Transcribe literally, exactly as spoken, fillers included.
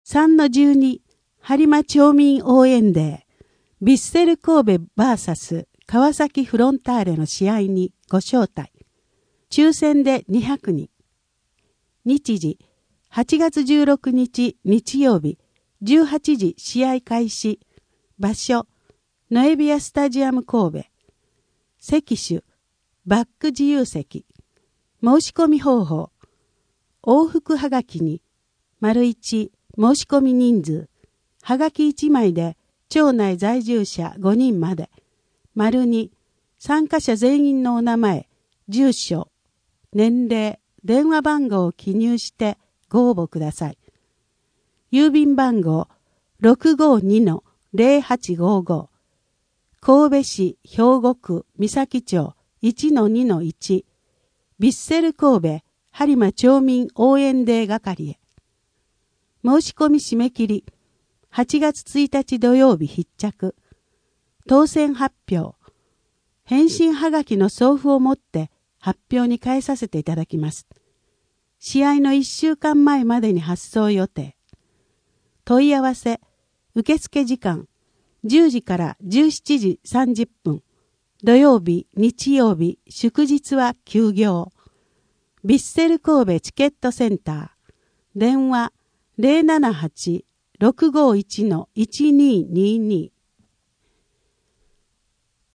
さんのじゅうに 播磨町民応援デー、ヴィッセル神戸 ブイエス 川崎フロンターレの試合にご招待。抽選でにひゃくにん。日時、はちがつじゅうろくにち日曜日、じゅうはちじ試合開始。場所、ノエビアスタジアム神戸。席種、バック自由席。申し込み方法。往復はがきに、丸一申し込み人数。はがきいちまいで、町内在住者ごにんまで。丸に参加者全員のお名前、住所、年齢、電話番号を記入してご応募ください。郵便番号 ろくごにのぜろはちごご。神戸市兵庫区三崎町 いちのにのいち。ヴィッセル神戸播磨町民応援デー係へ。申し込み締め切りはちがつついたち土曜日必着。当選発表。返信はがきの送付をもって発表に変えさせていただきます。試合のいっしゅうかんまえまでに発送予定。問い合わせ、受付時間、じゅうじからじゅうしちじさんじゅっぷん。土曜日、日曜日、祝日は休業。ヴィッセル神戸チケットセンター。電話 ゼロななはち ろくごいちのいちにーにーにー